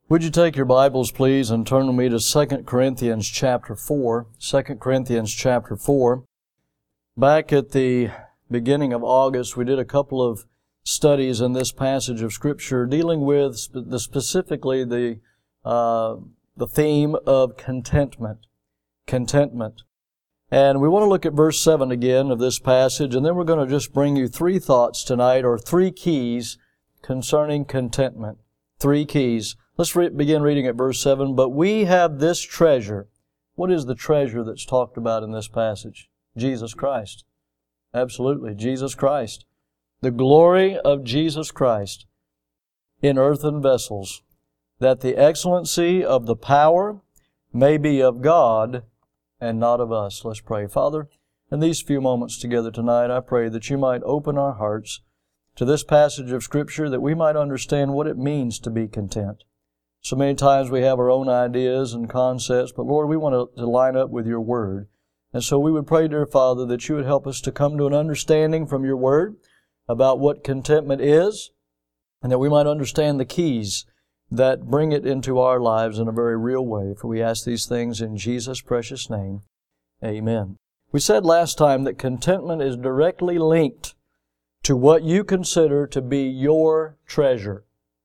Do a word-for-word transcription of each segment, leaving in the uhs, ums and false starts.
Would you take your Bibles, please, and turn with me to Second Corinthians chapter four. Second Corinthians chapter four. Back at the beginning of August, we did a couple of studies in this passage of Scripture dealing with sp- the, specifically the uh, the theme of contentment. Contentment. And we want to look at verse seven again of this passage, and then we're going to just bring you three thoughts tonight, or three keys concerning contentment. Three keys. Let's re- begin reading at verse seven. But we have this treasure. What is the treasure that's talked about in this passage? Jesus Christ. Absolutely, Jesus Christ. The glory of Jesus Christ in earthen vessels, that the excellency of the power may be of God and not of us. Let's pray. Father, in these few moments together tonight, I pray that you might open our hearts to this passage of Scripture, that we might understand what it means to be content. So many times we have our own ideas and concepts, but Lord, we want to line up with your Word. And so we would pray, dear Father, that you would help us to come to an understanding from your Word about what contentment is, and that we might understand the keys that bring it into our lives in a very real way. For we ask these things in Jesus' precious name. Amen. We said last time that contentment is directly linked to what you consider to be your treasure.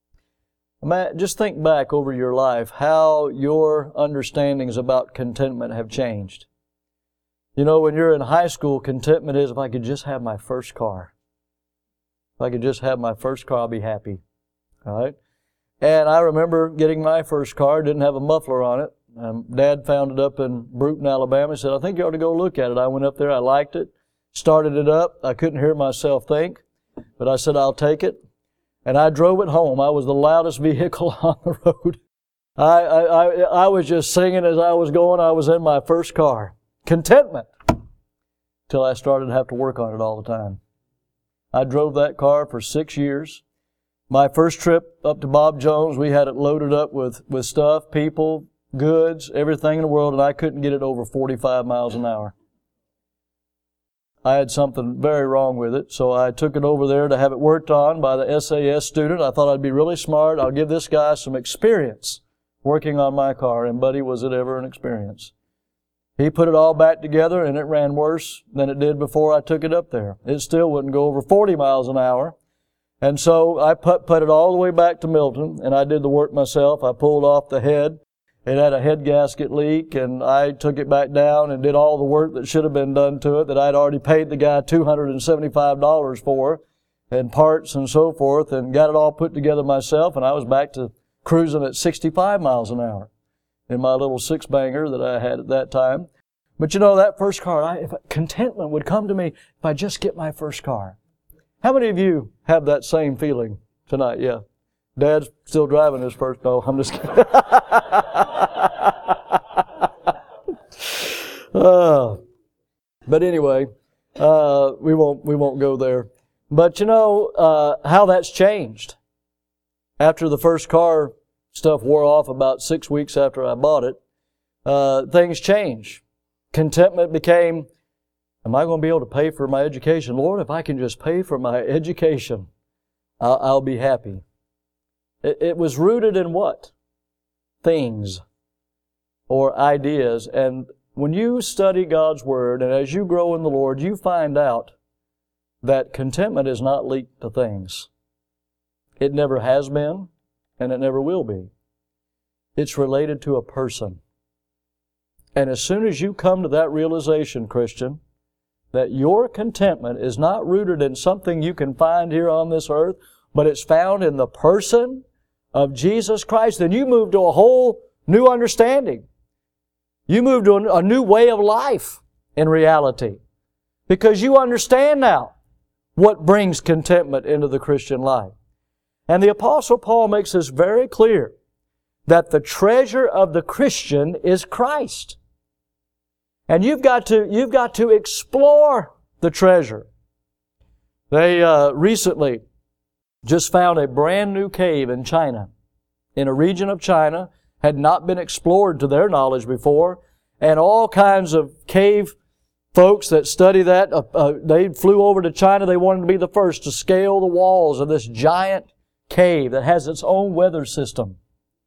Just think back over your life, how your understandings about contentment have changed. You know, when you're in high school, contentment is, if I could just have my first car. If I could just have my first car, I'll be happy. All right? And I remember getting my first car, didn't have a muffler on it. Um, Dad found it up in Bruton, Alabama. He said, I think you ought to go look at it. I went up there, I liked it, started it up. I couldn't hear myself think, but I said, I'll take it. And I drove it home. I was the loudest vehicle on the road. I, I, I, I was just singing as I was going. I was in my first car. Contentment. Till I started to have to work on it all the time. I drove that car for six years. My first trip up to Bob Jones, we had it loaded up with, with stuff, people, goods, everything in the world, and I couldn't get it over forty-five miles an hour. I had something very wrong with it, so I took it over there to have it worked on by the S A S student. I thought I'd be really smart. I'll give this guy some experience working on my car, and buddy, was it ever an experience. He put it all back together, and it ran worse than it did before I took it up there. It still wouldn't go over forty miles an hour. And so I put, put it all the way back to Milton, and I did the work myself. I pulled off the head. It had a head gasket leak, and I took it back down and did all the work that should have been done to it that I'd already paid the guy two hundred seventy-five dollars for, and parts and so forth, and got it all put together myself, and I was back to cruising at sixty-five miles an hour in my little six-banger that I had at that time. But you know, that first car, I, if contentment would come to me if I just get my first car. How many of you have that same feeling tonight? Yeah. Dad's still driving his first. No, I'm just kidding. uh, but anyway, uh, we won't we won't go there. But you know uh, how that's changed. After the first car stuff wore off, about six weeks after I bought it, uh, things changed. Contentment became, am I going to be able to pay for my education? Lord, if I can just pay for my education, I'll, I'll be happy. It, it was rooted in what? Things or ideas. And when you study God's Word and as you grow in the Lord, you find out that contentment is not linked to things. It never has been, and it never will be. It's related to a person. And as soon as you come to that realization, Christian, that your contentment is not rooted in something you can find here on this earth, but it's found in the person of Jesus Christ, then you move to a whole new understanding. You move to a new way of life in reality. Because you understand now what brings contentment into the Christian life. And the Apostle Paul makes this very clear, that the treasure of the Christian is Christ. And you've got to, you've got to explore the treasure. They uh, recently just found a brand new cave in China, in a region of China, had not been explored to their knowledge before, and all kinds of cave folks that study that, uh, uh, they flew over to China. They wanted to be the first to scale the walls of this giant cave that has its own weather system.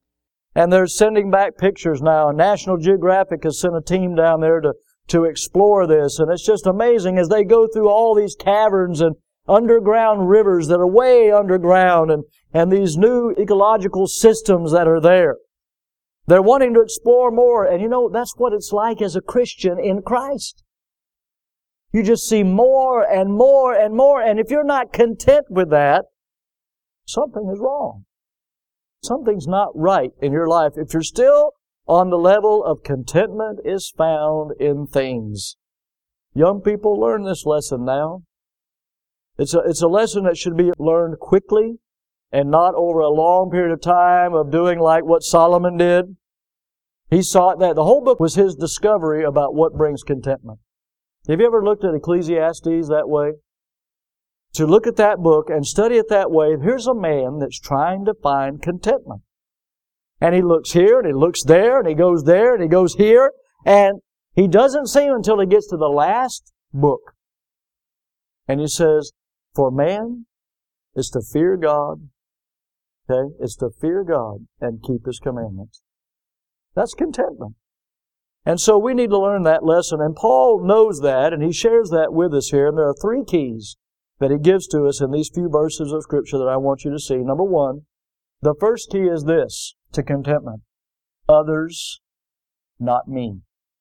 And they're sending back pictures now. And National Geographic has sent a team down there to, to explore this. And it's just amazing as they go through all these caverns and underground rivers that are way underground and, and these new ecological systems that are there. They're wanting to explore more. And you know, that's what it's like as a Christian in Christ. You just see more and more and more. And if you're not content with that, something is wrong. Something's not right in your life. If you're still on the level of contentment is found in things. Young people, learn this lesson now. It's a, it's a lesson that should be learned quickly and not over a long period of time of doing like what Solomon did. He sought that. The whole book was his discovery about what brings contentment. Have you ever looked at Ecclesiastes that way? To look at that book and study it that way, here's a man that's trying to find contentment. And he looks here, and he looks there, and he goes there, and he goes here, and he doesn't see him until he gets to the last book. And he says, for man is to fear God, okay? It's to fear God and keep His commandments. That's contentment. And so we need to learn that lesson, and Paul knows that, and he shares that with us here, and there are three keys that he gives to us in these few verses of Scripture that I want you to see. Number one, the first key is this to contentment. Others, not me.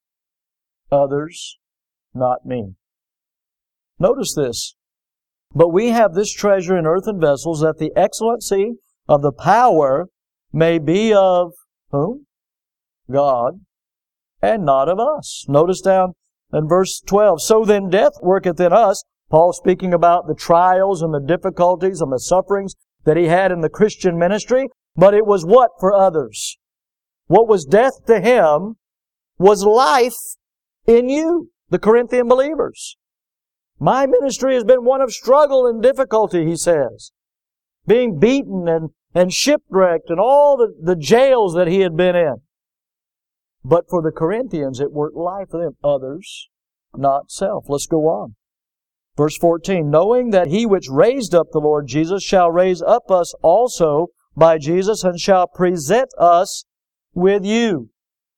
Others, not me. Notice this. But we have this treasure in earthen vessels, that the excellency of the power may be of whom? God, and not of us. Notice down in verse twelve. So then death worketh in us. Paul speaking about the trials and the difficulties and the sufferings that he had in the Christian ministry. But it was what for others? What was death to him was life in you, the Corinthian believers. My ministry has been one of struggle and difficulty, he says. Being beaten and, and shipwrecked and all the, the jails that he had been in. But for the Corinthians, it worked life for them. Others, not self. Let's go on. Verse fourteen, knowing that He which raised up the Lord Jesus shall raise up us also by Jesus, and shall present us with you.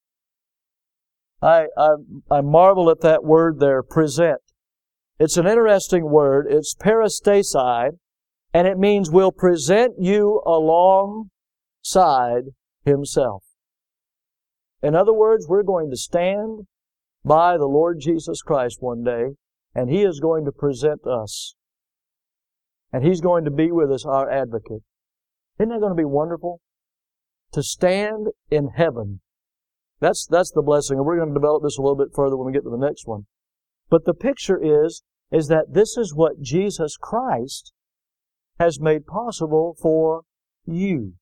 I, I, I marvel at that word there, present. It's an interesting word. It's paristesi, and it means will present you alongside Himself. In other words, we're going to stand by the Lord Jesus Christ one day, and He is going to present us. And He's going to be with us, our advocate. Isn't that going to be wonderful? To stand in heaven. That's, that's the blessing. And we're going to develop this a little bit further when we get to the next one. But the picture is, is that this is what Jesus Christ has made possible for you.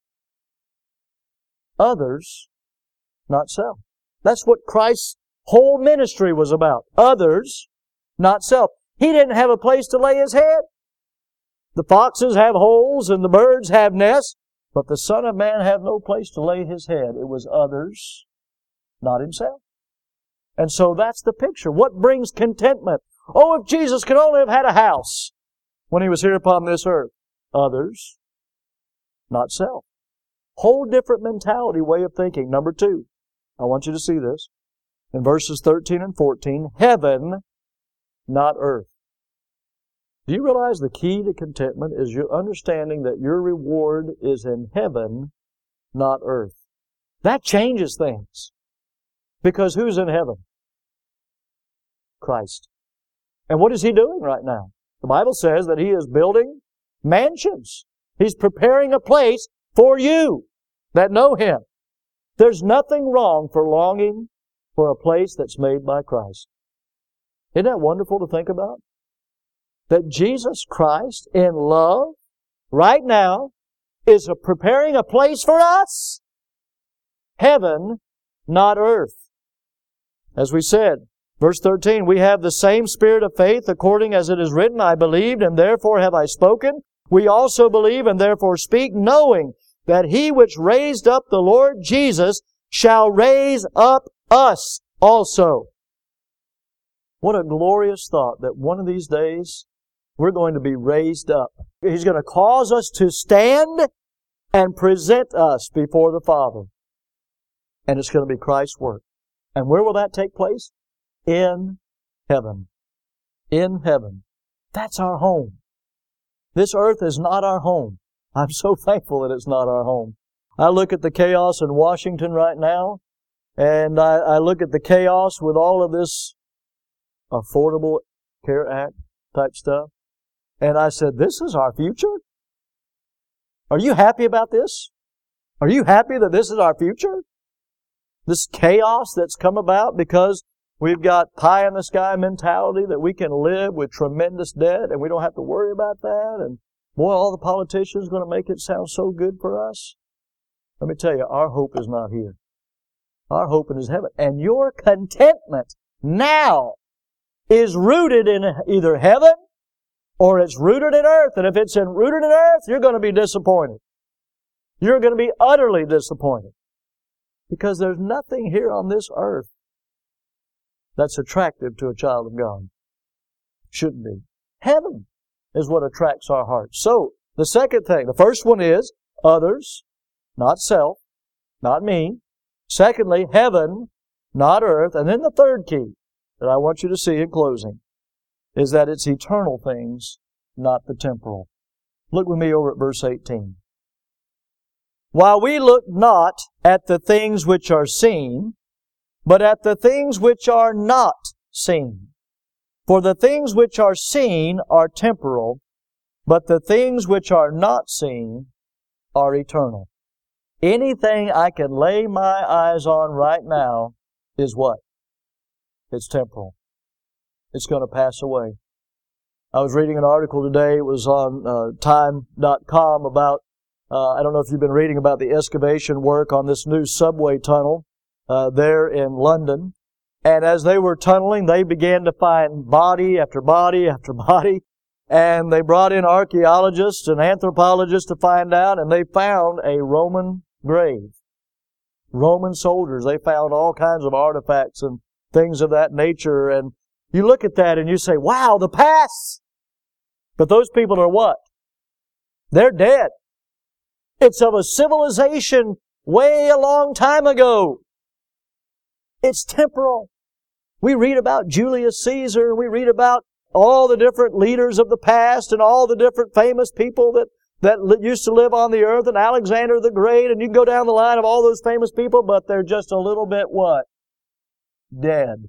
Others, not self. That's what Christ's whole ministry was about. Others, not self. He didn't have a place to lay His head. The foxes have holes and the birds have nests, but the Son of Man have no place to lay His head. It was others, not Himself. And so that's the picture. What brings contentment? Oh, if Jesus could only have had a house when He was here upon this earth. Others, not self. Whole different mentality, way of thinking. Number two, I want you to see this. In verses thirteen and fourteen, heaven, not earth. Do you realize the key to contentment is your understanding that your reward is in heaven, not earth? That changes things. Because who's in heaven? Christ. And what is He doing right now? The Bible says that He is building mansions. He's preparing a place for you that know Him. There's nothing wrong for longing for a place that's made by Christ. Isn't that wonderful to think about? That Jesus Christ, in love, right now, is a preparing a place for us. Heaven, not earth. As we said, verse thirteen, we have the same spirit of faith, according as it is written, I believed, and therefore have I spoken. We also believe, and therefore speak, knowing that He which raised up the Lord Jesus shall raise up us also. What a glorious thought that one of these days we're going to be raised up. He's going to cause us to stand and present us before the Father. And it's going to be Christ's work. And where will that take place? In heaven. In heaven. That's our home. This earth is not our home. I'm so thankful that it's not our home. I look at the chaos in Washington right now, and I, I look at the chaos with all of this Affordable Care Act type stuff, and I said, this is our future? Are you happy about this? Are you happy that this is our future? This chaos that's come about because we've got pie-in-the-sky mentality that we can live with tremendous debt and we don't have to worry about that. And boy, all the politicians are going to make it sound so good for us. Let me tell you, our hope is not here. Our hope is heaven. And your contentment now is rooted in either heaven or it's rooted in earth. And if it's in, rooted in earth, you're going to be disappointed. You're going to be utterly disappointed. Because there's nothing here on this earth that's attractive to a child of God. Shouldn't be. Heaven is what attracts our hearts. So, the second thing, the first one is others, not self, not me. Secondly, heaven, not earth. And then the third key that I want you to see in closing is that it's eternal things, not the temporal. Look with me over at verse eighteen. While we look not at the things which are seen, but at the things which are not seen. For the things which are seen are temporal, but the things which are not seen are eternal. Anything I can lay my eyes on right now is what? It's temporal. It's going to pass away. I was reading an article today, it was on uh, time dot com about Uh, I don't know if you've been reading about the excavation work on this new subway tunnel uh, there in London. And as they were tunneling, they began to find body after body after body. And they brought in archaeologists and anthropologists to find out, and they found a Roman grave. Roman soldiers. They found all kinds of artifacts and things of that nature. And you look at that and you say, wow, the past! But those people are what? They're dead. It's of a civilization way a long time ago. It's temporal. We read about Julius Caesar, we read about all the different leaders of the past and all the different famous people that, that used to live on the earth, and Alexander the Great, and you can go down the line of all those famous people, but they're just a little bit what? Dead.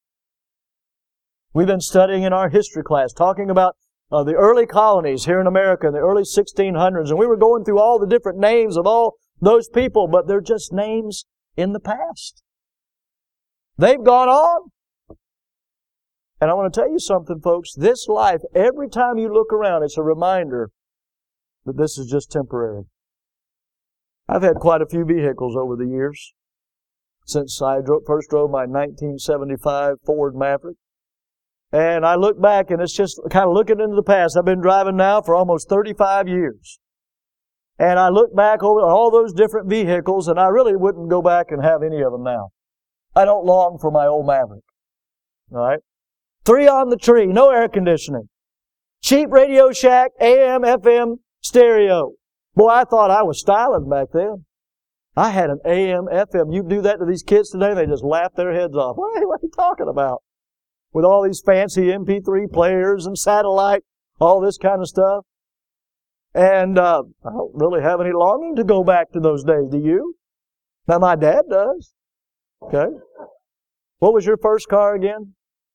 We've been studying in our history class, talking about Uh, the early colonies here in America in the early sixteen hundreds, and we were going through all the different names of all those people, but they're just names in the past. They've gone on. And I want to tell you something, folks. This life, every time you look around, it's a reminder that this is just temporary. I've had quite a few vehicles over the years since I drove, first drove my nineteen seventy-five Ford Maverick. And I look back, and it's just kind of looking into the past. I've been driving now for almost thirty-five years. And I look back over all those different vehicles, and I really wouldn't go back and have any of them now. I don't long for my old Maverick. All right? Three on the tree, no air conditioning. Cheap Radio Shack, A M, F M, stereo. Boy, I thought I was styling back then. I had an A M, F M. You do that to these kids today, they just laugh their heads off. What are you talking about? With all these fancy M P three players and satellite, all this kind of stuff. And uh, I don't really have any longing to go back to those days, do you? Now, my dad does. Okay. What was your first car again?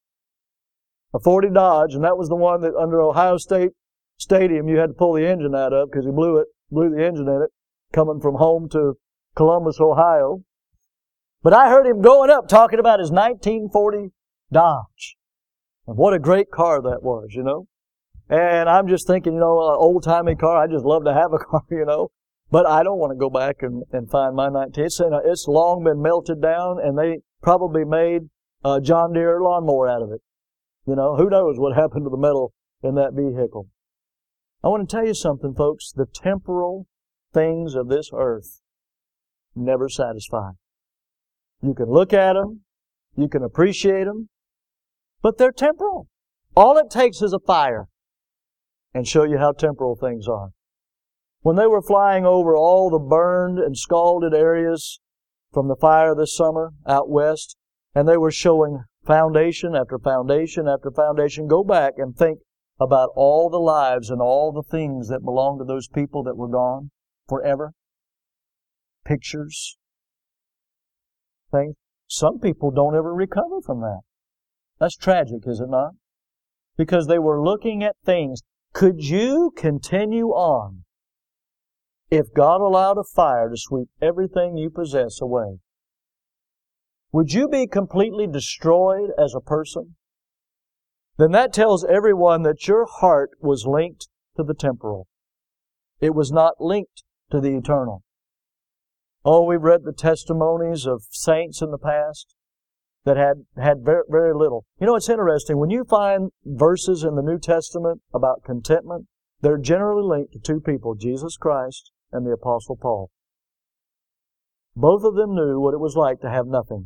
A forty Dodge, and that was the one that under Ohio State Stadium you had to pull the engine out of because he blew it, blew the engine in it, coming from home to Columbus, Ohio. But I heard him going up talking about his nineteen forty Dodge. And what a great car that was, you know. And I'm just thinking, you know, an old-timey car, I just love to have a car, you know. But I don't want to go back and, and find my nineteen. It's, it's long been melted down, and they probably made a John Deere lawnmower out of it. You know, who knows what happened to the metal in that vehicle. I want to tell you something, folks. The temporal things of this earth never satisfy. You can look at them, you can appreciate them, but they're temporal. All it takes is a fire and show you how temporal things are. When they were flying over all the burned and scalded areas from the fire this summer out west, and they were showing foundation after foundation after foundation. Go back and think about all the lives and all the things that belong to those people that were gone forever. Pictures. Things. Some people don't ever recover from that. That's tragic, is it not? Because they were looking at things. Could you continue on if God allowed a fire to sweep everything you possess away? Would you be completely destroyed as a person? Then that tells everyone that your heart was linked to the temporal. It was not linked to the eternal. Oh, we've read the testimonies of saints in the past that had, had very, very little. You know, it's interesting. When you find verses in the New Testament about contentment, they're generally linked to two people, Jesus Christ and the Apostle Paul. Both of them knew what it was like to have nothing.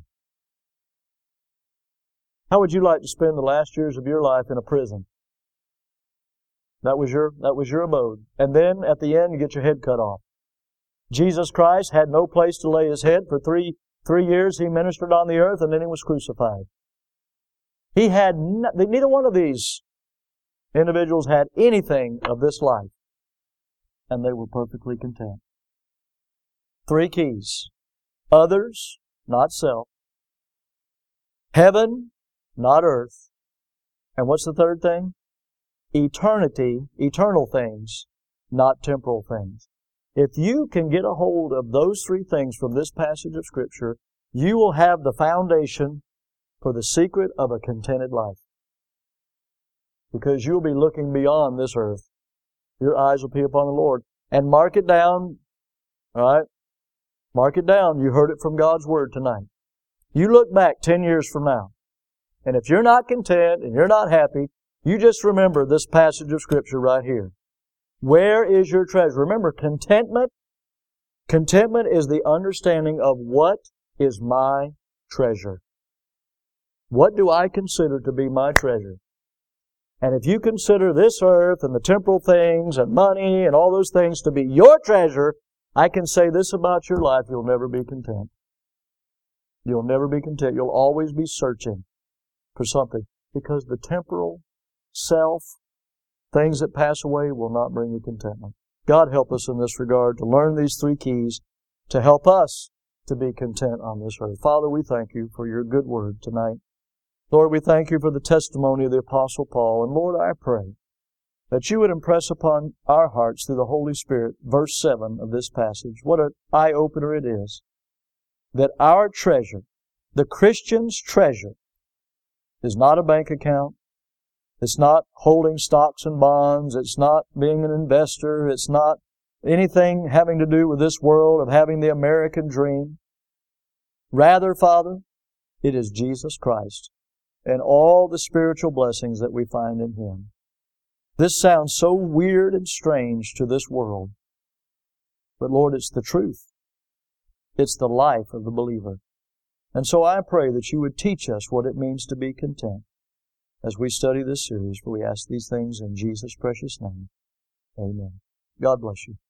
How would you like to spend the last years of your life in a prison? That was your, that was your abode. And then at the end, you get your head cut off. Jesus Christ had no place to lay His head. For three, three years He ministered on the earth, and then He was crucified. He had no, neither one of these individuals had anything of this life, and they were perfectly content. Three keys. Others, not self. Heaven, not earth. And what's the third thing? Eternity, eternal things, not temporal things. If you can get a hold of those three things from this passage of Scripture, you will have the foundation for the secret of a contented life. Because you'll be looking beyond this earth. Your eyes will be upon the Lord. And mark it down, all right? Mark it down. You heard it from God's Word tonight. You look back ten years from now, and if you're not content and you're not happy, you just remember this passage of Scripture right here. Where is your treasure? Remember, contentment, contentment is the understanding of what is my treasure. What do I consider to be my treasure? And if you consider this earth and the temporal things and money and all those things to be your treasure, I can say this about your life: you'll never be content. You'll never be content. You'll always be searching for something, because the temporal self, things that pass away, will not bring you contentment. God help us in this regard to learn these three keys to help us to be content on this earth. Father, we thank You for Your good Word tonight. Lord, we thank You for the testimony of the Apostle Paul. And Lord, I pray that You would impress upon our hearts through the Holy Spirit verse seven of this passage. What an eye-opener it is. That our treasure, the Christian's treasure, is not a bank account. It's not holding stocks and bonds. It's not being an investor. It's not anything having to do with this world of having the American dream. Rather, Father, it is Jesus Christ and all the spiritual blessings that we find in Him. This sounds so weird and strange to this world, but Lord, it's the truth. It's the life of the believer. And so I pray that You would teach us what it means to be content as we study this series, for we ask these things in Jesus' precious name. Amen. God bless you.